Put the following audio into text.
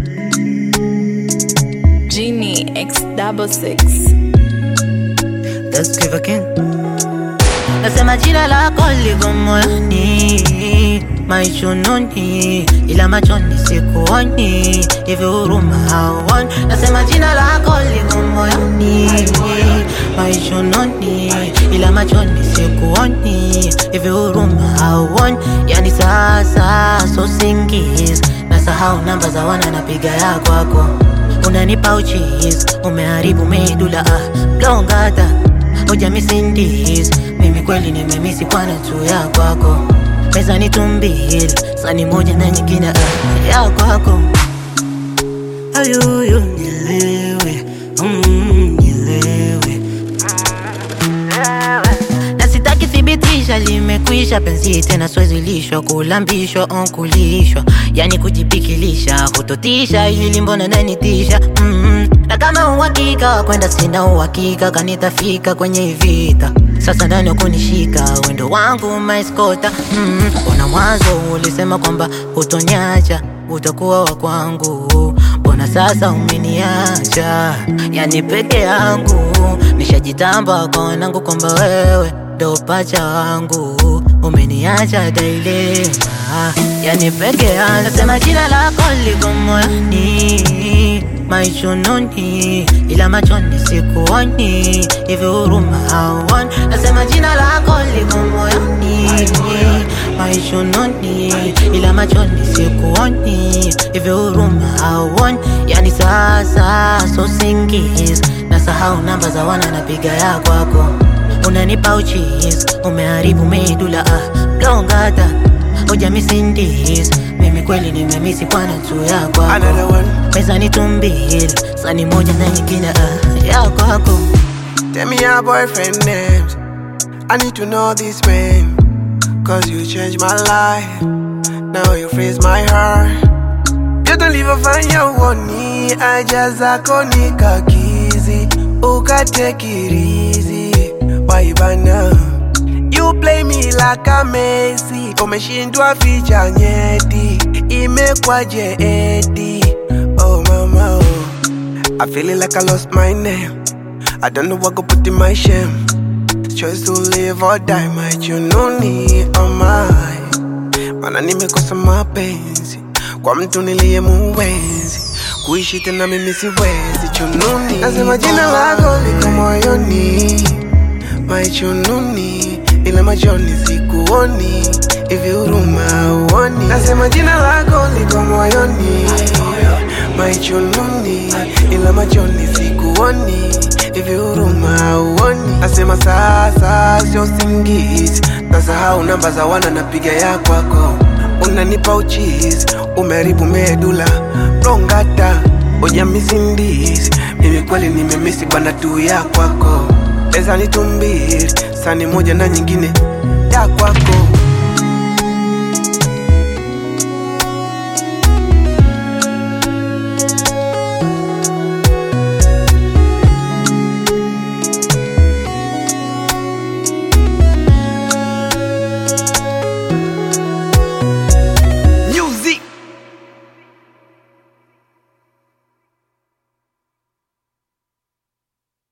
Genie X66. Let's give again. Nasema jina lako liko moyoni, maishununi, ila machoni sikuoni, hivi huruma hauoni. Nasema jina lako liko moyoni, maishununi, ila machoni sikuoni, hivi huruma hauoni. Yani sasa so singis, nasahau namba za wana napiga ya kwako. Unanipa uchizi, umeharibu medula, blongata hoja misindis. Mimi kweli nimemisi kwa natu ya kwako. Meza ni tumbili, sani moja na nyingine ya kwako. Ayuyu nilewe, nilewe. Na sitaki thibitisha limekwisha penzi tena siwezi lishwa, kulambishwa kulishwa, yani kujipikilisha, kutotisha ili mbona nanitisha. Na kama uhakika kwenda sina uhakika, kanitafika kwenye vita. Sasa nani kunishika, wendo wangu maiskota. Bona mwanzo ulisema kwamba utoniacha, utakuwa wa kwangu. Bona sasa umeniacha, yani peke yangu. Nishajitamba kwa wanangu kwamba wewe ndo pacha wangu. Umeniacha dilema, yani peke yangu. Nasema jina lako liko moyoni, maishununi, ila machoni sikuoni, hivi huruma hauoni. Nasema jina lako liko moyoni, maishununi, ila machoni sikuoni, hivi huruma hauoni. Yani sasa so singis, nasahau namba za wana napiga ya kwako. Unanipa uchizi, umeharibu medula, blongata hoja misindis. Mimi kweli nimemisi kwa natu ya kwako. Meza ni tumbili, sani moja na nyingine ya kwako. Tell me your boyfriend names, I need to know this man. Cause you changed my life, now you freeze my heart. You don't leave a fine your money, I just akonika kizi. Uka take it easy, why bana? You play me like a Messi, umeshindwa ficha nyeti, imekwaje eti. Oh mama, oh. I feel like I lost my name, I don't know what go put in my shame. Choice to live or die, my chununi, oh my. Mana nimekosa mapenzi kwa mtu niliye muwezi, kuishi tena mimi siwezi chununi. Nasema jina lako liko moyoni, my chununi, ila machoni sikuoni, hivi huruma hauoni. Nasema jina lako liko moyoni, my chununi, ila machoni sikuoni, hivi huruma hauoni. Nasema sasa sio singisi, nasahau namba za wana napiga ya kwako. Unanipa uchizi, umeharibu medula, blongata hoja misindisi. Mimi kweli nimemisi bana tu ya kwako. Meza ni tumbili, sani moja na nyingine ya kwako.